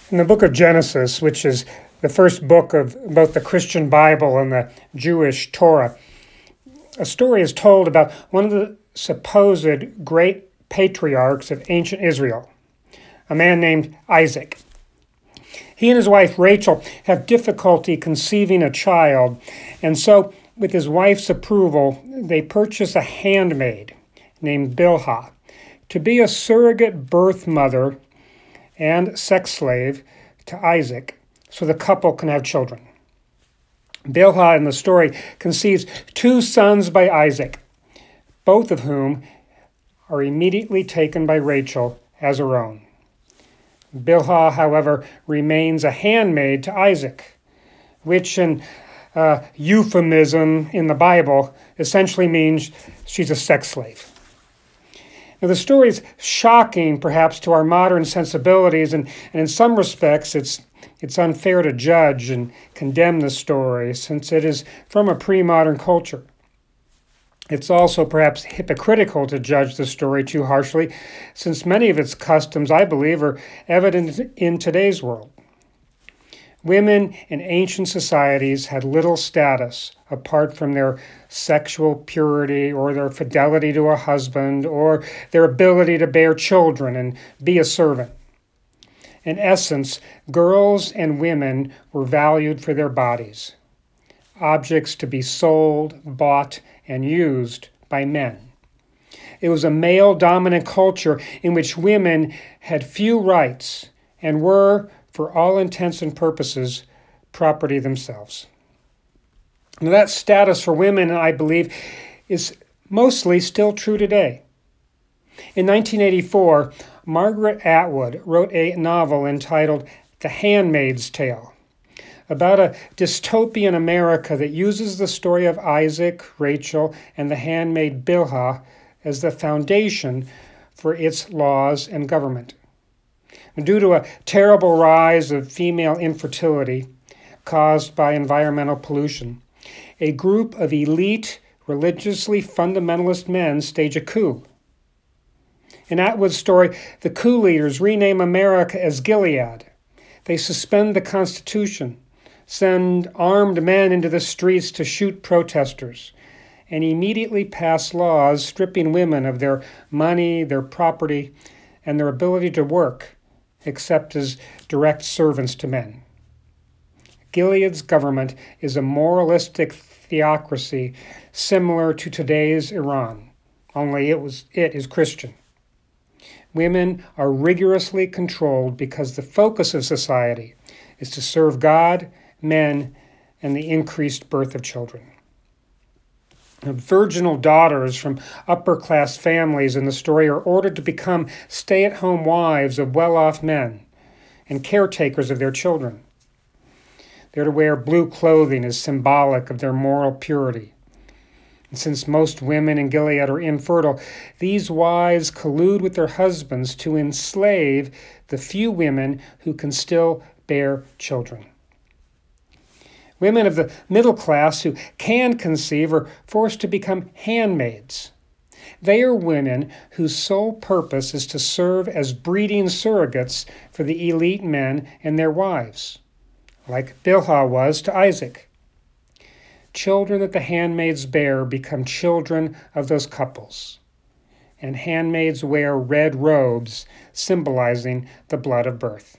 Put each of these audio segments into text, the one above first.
In the book of Genesis, which is the first book of both the Christian Bible and the Jewish Torah, a story is told about one of the supposed great patriarchs of ancient Israel, a man named Isaac. He and his wife Rachel have difficulty conceiving a child, and so, with his wife's approval, they purchase a handmaid named Bilhah to be a surrogate birth mother and sex slave to Isaac so the couple can have children. Bilhah in the story conceives two sons by Isaac, both of whom are immediately taken by Rachel as her own. Bilhah, however, remains a handmaid to Isaac, which in euphemism in the Bible essentially means she's a sex slave. Now, the story is shocking, perhaps, to our modern sensibilities, and in some respects it's unfair to judge and condemn the story, since it is from a pre-modern culture. It's also perhaps hypocritical to judge the story too harshly, since many of its customs, I believe, are evident in today's world. Women in ancient societies had little status apart from their sexual purity or their fidelity to a husband or their ability to bear children and be a servant. In essence, girls and women were valued for their bodies, objects to be sold, bought, and used by men. It was a male-dominant culture in which women had few rights and were, for all intents and purposes, property themselves. Now, that status for women, I believe, is mostly still true today. In 1984, Margaret Atwood wrote a novel entitled The Handmaid's Tale, about a dystopian America that uses the story of Isaac, Rachel, and the handmaid Bilhah as the foundation for its laws and government. Due to a terrible rise of female infertility caused by environmental pollution, a group of elite, religiously fundamentalist men stage a coup. In Atwood's story, the coup leaders rename America as Gilead. They suspend the Constitution, send armed men into the streets to shoot protesters, and immediately pass laws stripping women of their money, their property, and their ability to work, except as direct servants to men. Gilead's government is a moralistic theocracy similar to today's Iran, only it is Christian. Women are rigorously controlled because the focus of society is to serve God, men, and the increased birth of children. Virginal daughters from upper-class families in the story are ordered to become stay-at-home wives of well-off men and caretakers of their children. They're to wear blue clothing as symbolic of their moral purity. And since most women in Gilead are infertile, these wives collude with their husbands to enslave the few women who can still bear children. Women of the middle class who can conceive are forced to become handmaids. They are women whose sole purpose is to serve as breeding surrogates for the elite men and their wives, like Bilhah was to Isaac. Children that the handmaids bear become children of those couples, and handmaids wear red robes symbolizing the blood of birth.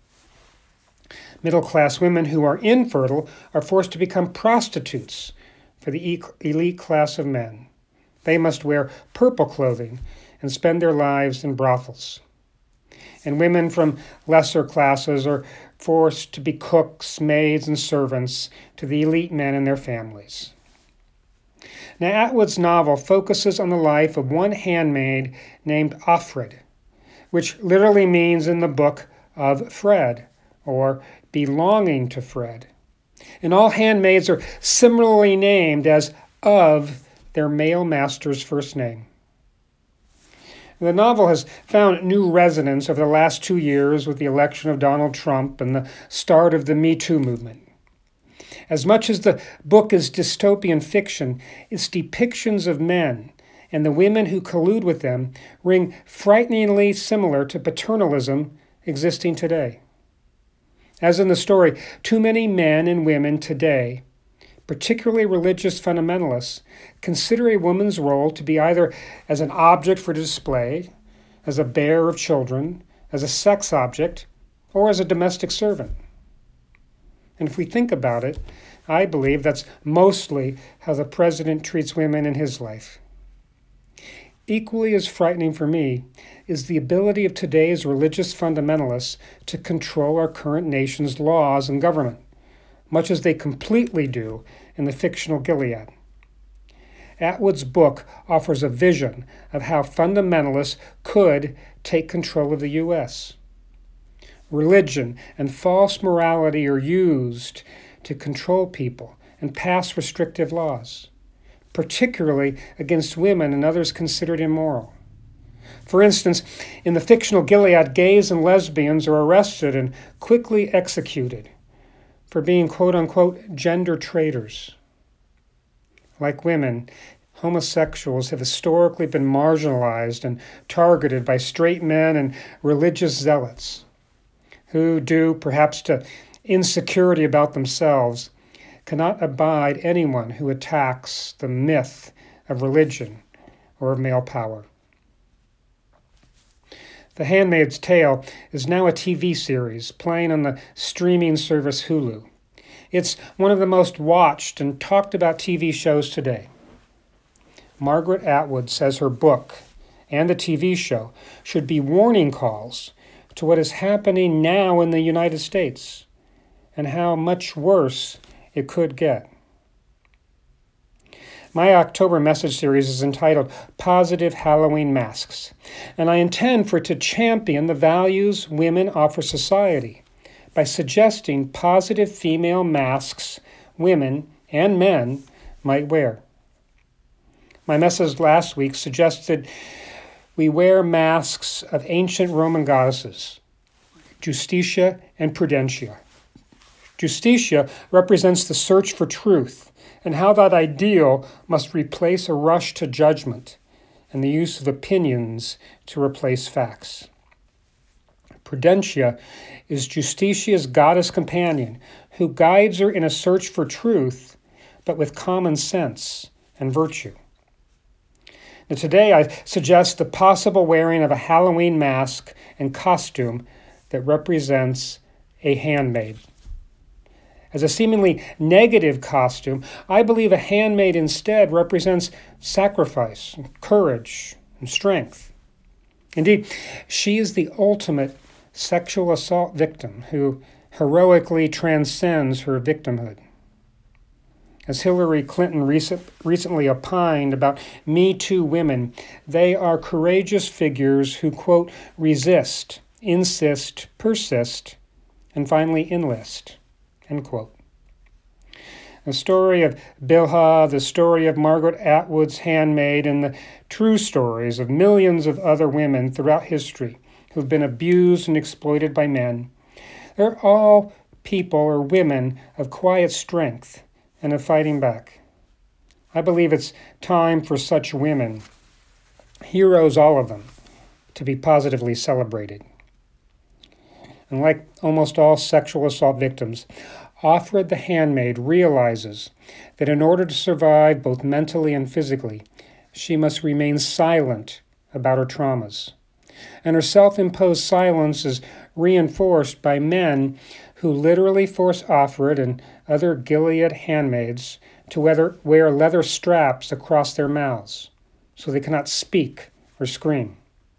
Middle-class women who are infertile are forced to become prostitutes for the elite class of men. They must wear purple clothing and spend their lives in brothels. And women from lesser classes are forced to be cooks, maids, and servants to the elite men and their families. Now, Atwood's novel focuses on the life of one handmaid named Offred, which literally means in the book of Fred, or belonging to Fred. And all handmaids are similarly named as of their male master's first name. The novel has found new resonance over the last 2 years with the election of Donald Trump and the start of the Me Too movement. As much as the book is dystopian fiction, its depictions of men and the women who collude with them ring frighteningly similar to paternalism existing today. As in the story, too many men and women today, particularly religious fundamentalists, consider a woman's role to be either as an object for display, as a bearer of children, as a sex object, or as a domestic servant. And if we think about it, I believe that's mostly how the president treats women in his life. Equally as frightening for me is the ability of today's religious fundamentalists to control our current nation's laws and government, much as they completely do in the fictional Gilead. Atwood's book offers a vision of how fundamentalists could take control of the U.S. Religion and false morality are used to control people and pass restrictive laws, particularly against women and others considered immoral. For instance, in the fictional Gilead, gays and lesbians are arrested and quickly executed for being quote-unquote gender traitors. Like women, homosexuals have historically been marginalized and targeted by straight men and religious zealots who, due perhaps to insecurity about themselves, cannot abide anyone who attacks the myth of religion or of male power. The Handmaid's Tale is now a TV series playing on the streaming service Hulu. It's one of the most watched and talked about TV shows today. Margaret Atwood says her book and the TV show should be warning calls to what is happening now in the United States and how much worse it could get. My October message series is entitled Positive Halloween Masks, and I intend for it to champion the values women offer society by suggesting positive female masks women and men might wear. My message last week suggested we wear masks of ancient Roman goddesses, Justitia and Prudentia. Justitia represents the search for truth and how that ideal must replace a rush to judgment and the use of opinions to replace facts. Prudentia is Justitia's goddess companion who guides her in a search for truth, but with common sense and virtue. Now, today I suggest the possible wearing of a Halloween mask and costume that represents a handmaid. As a seemingly negative costume, I believe a handmaid instead represents sacrifice, courage, and strength. Indeed, she is the ultimate sexual assault victim who heroically transcends her victimhood. As Hillary Clinton recently opined about Me Too women, they are courageous figures who, quote, resist, insist, persist, and finally enlist. End quote. The story of Bilhah, the story of Margaret Atwood's Handmaid, and the true stories of millions of other women throughout history who've been abused and exploited by men. They're all people or women of quiet strength and of fighting back. I believe it's time for such women, heroes all of them, to be positively celebrated. And like almost all sexual assault victims, Offred the handmaid realizes that in order to survive both mentally and physically, she must remain silent about her traumas. And her self-imposed silence is reinforced by men who literally force Offred and other Gilead handmaids to wear leather straps across their mouths so they cannot speak or scream.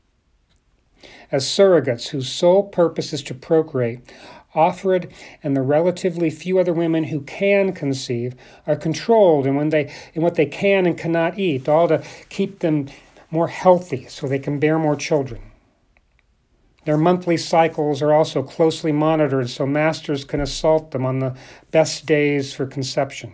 As surrogates whose sole purpose is to procreate, Offred and the relatively few other women who can conceive are controlled in what they can and cannot eat, all to keep them more healthy so they can bear more children. Their monthly cycles are also closely monitored so masters can assault them on the best days for conception.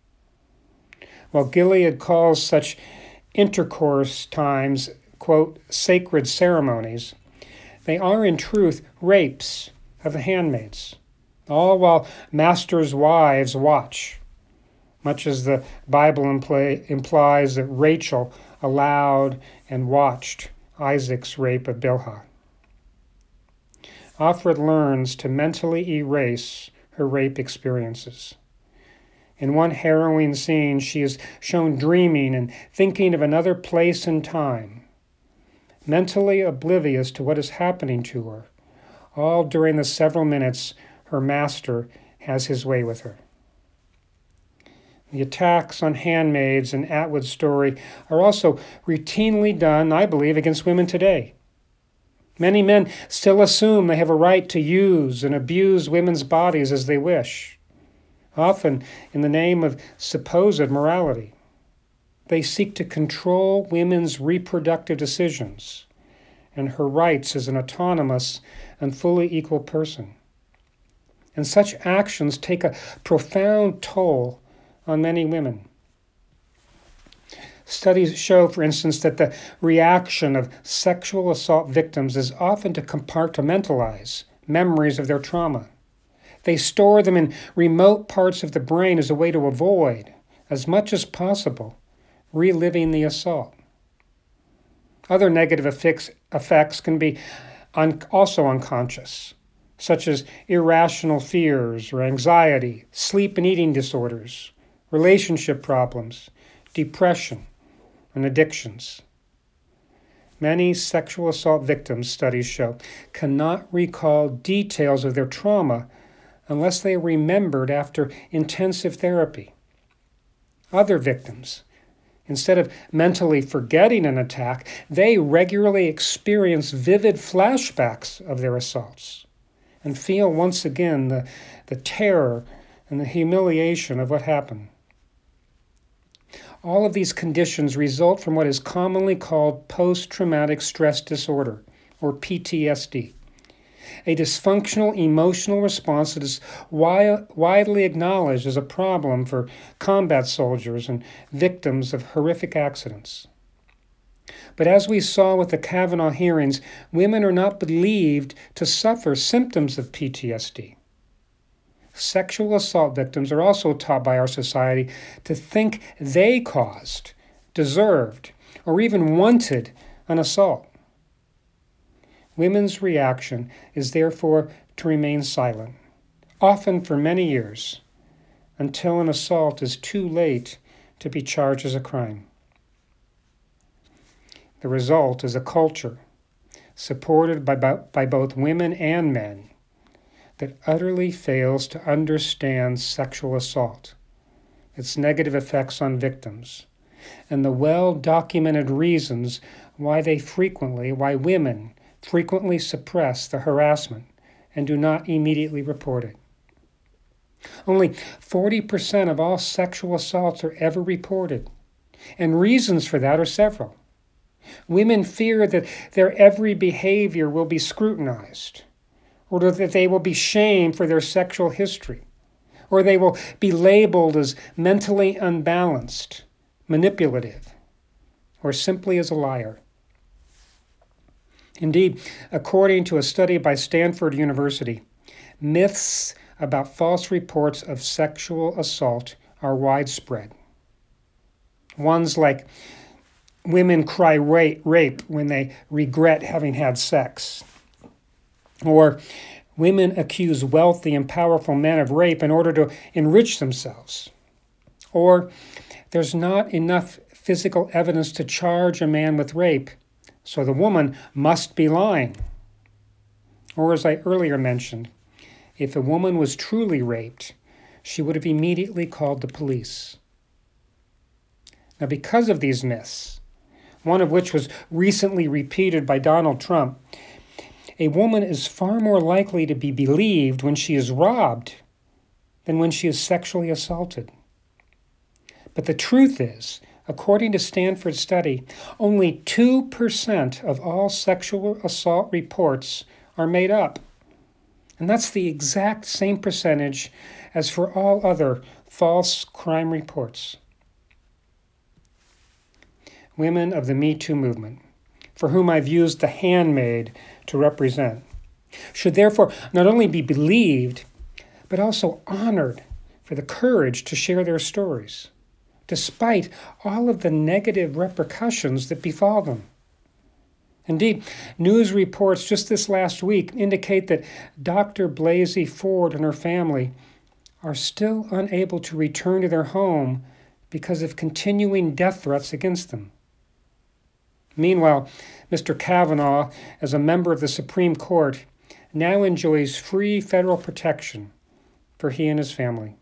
While Gilead calls such intercourse times, quote, sacred ceremonies, they are in truth rapes of the handmaids, all while masters' wives watch, much as the Bible implies that Rachel allowed and watched Isaac's rape of Bilhah. Offred learns to mentally erase her rape experiences. In one harrowing scene, she is shown dreaming and thinking of another place and time, mentally oblivious to what is happening to her, all during the several minutes her master has his way with her. The attacks on handmaids in Atwood's story are also routinely done, I believe, against women today. Many men still assume they have a right to use and abuse women's bodies as they wish, often in the name of supposed morality. They seek to control women's reproductive decisions and her rights as an autonomous and fully equal person. And such actions take a profound toll on many women. Studies show, for instance, that the reaction of sexual assault victims is often to compartmentalize memories of their trauma. They store them in remote parts of the brain as a way to avoid, as much as possible, reliving the assault. Other negative effects can be also unconscious, such as irrational fears or anxiety, sleep and eating disorders, relationship problems, depression, and addictions. Many sexual assault victims, studies show, cannot recall details of their trauma unless they are remembered after intensive therapy. Other victims, instead of mentally forgetting an attack, they regularly experience vivid flashbacks of their assaults and feel once again the terror and the humiliation of what happened. All of these conditions result from what is commonly called post-traumatic stress disorder, or PTSD, a dysfunctional emotional response that is widely acknowledged as a problem for combat soldiers and victims of horrific accidents. But as we saw with the Kavanaugh hearings, women are not believed to suffer symptoms of PTSD. Sexual assault victims are also taught by our society to think they caused, deserved, or even wanted an assault. Women's reaction is therefore to remain silent, often for many years, until an assault is too late to be charged as a crime. The result is a culture supported by both women and men that utterly fails to understand sexual assault, its negative effects on victims, and the well-documented reasons why women frequently suppress the harassment and do not immediately report it. Only 40% of all sexual assaults are ever reported, and reasons for that are several. Women fear that their every behavior will be scrutinized, or that they will be shamed for their sexual history, or they will be labeled as mentally unbalanced, manipulative, or simply as a liar. Indeed, according to a study by Stanford University, myths about false reports of sexual assault are widespread. Ones like women cry rape when they regret having had sex, or women accuse wealthy and powerful men of rape in order to enrich themselves, or there's not enough physical evidence to charge a man with rape, so the woman must be lying. Or as I earlier mentioned, if a woman was truly raped, she would have immediately called the police. Now, because of these myths, one of which was recently repeated by Donald Trump, a woman is far more likely to be believed when she is robbed than when she is sexually assaulted. But the truth is, according to Stanford's study, only 2% of all sexual assault reports are made up. And that's the exact same percentage as for all other false crime reports. Women of the Me Too movement, for whom I've used the handmaid to represent, should therefore not only be believed, but also honored for the courage to share their stories, despite all of the negative repercussions that befall them. Indeed, news reports just this last week indicate that Dr. Blasey Ford and her family are still unable to return to their home because of continuing death threats against them. Meanwhile, Mr. Kavanaugh, as a member of the Supreme Court, now enjoys free federal protection for he and his family.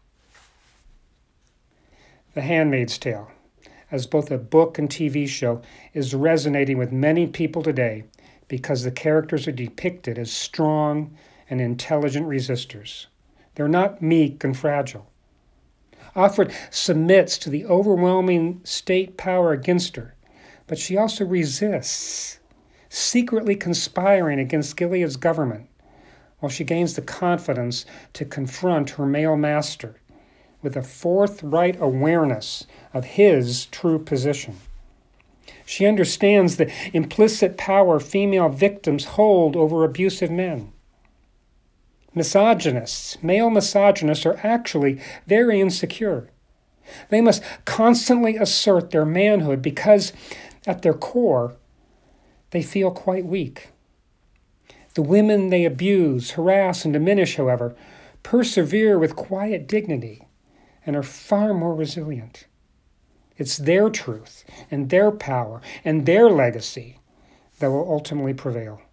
The Handmaid's Tale, as both a book and TV show, is resonating with many people today because the characters are depicted as strong and intelligent resistors. They're not meek and fragile. Offred submits to the overwhelming state power against her, but she also resists, secretly conspiring against Gilead's government, while she gains the confidence to confront her male master with a forthright awareness of his true position. She understands the implicit power female victims hold over abusive men. Misogynists, male misogynists, are actually very insecure. They must constantly assert their manhood because, at their core, they feel quite weak. The women they abuse, harass, and diminish, however, persevere with quiet dignity and are far more resilient. It's their truth and their power and their legacy that will ultimately prevail.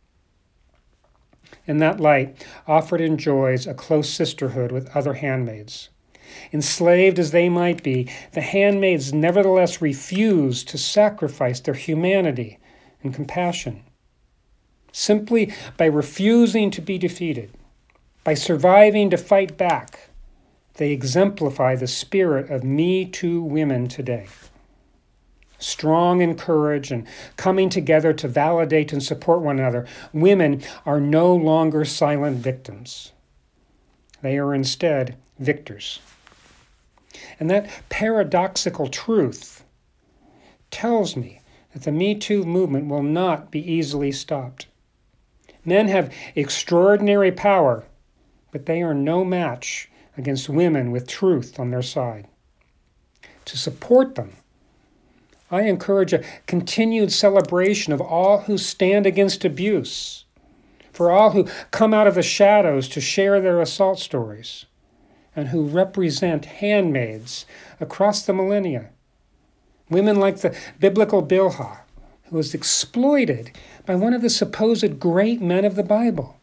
In that light, Offred enjoys a close sisterhood with other handmaids. Enslaved as they might be, the handmaids nevertheless refuse to sacrifice their humanity and compassion. Simply by refusing to be defeated, by surviving to fight back, they exemplify the spirit of Me Too women today. Strong in courage and coming together to validate and support one another, women are no longer silent victims. They are instead victors. And that paradoxical truth tells me that the Me Too movement will not be easily stopped. Men have extraordinary power, but they are no match against women with truth on their side. To support them, I encourage a continued celebration of all who stand against abuse, for all who come out of the shadows to share their assault stories, and who represent handmaids across the millennia. Women like the biblical Bilhah, who was exploited by one of the supposed great men of the Bible.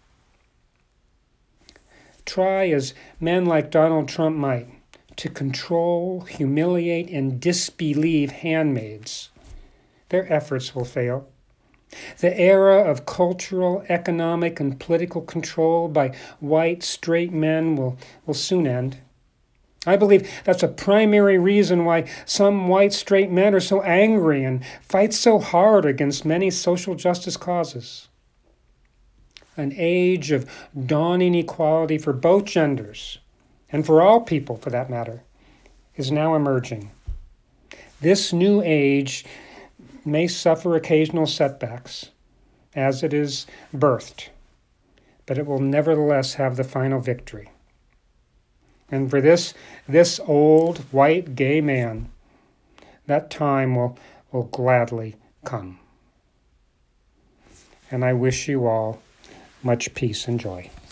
Try as men like Donald Trump might to control, humiliate, and disbelieve handmaids, their efforts will fail. The era of cultural, economic, and political control by white, straight men will soon end. I believe that's a primary reason why some white, straight men are so angry and fight so hard against many social justice causes. An age of dawning equality for both genders, and for all people for that matter, is now emerging. This new age may suffer occasional setbacks as it is birthed, but it will nevertheless have the final victory. And for this old white gay man, that time will gladly come. And I wish you all much peace and joy.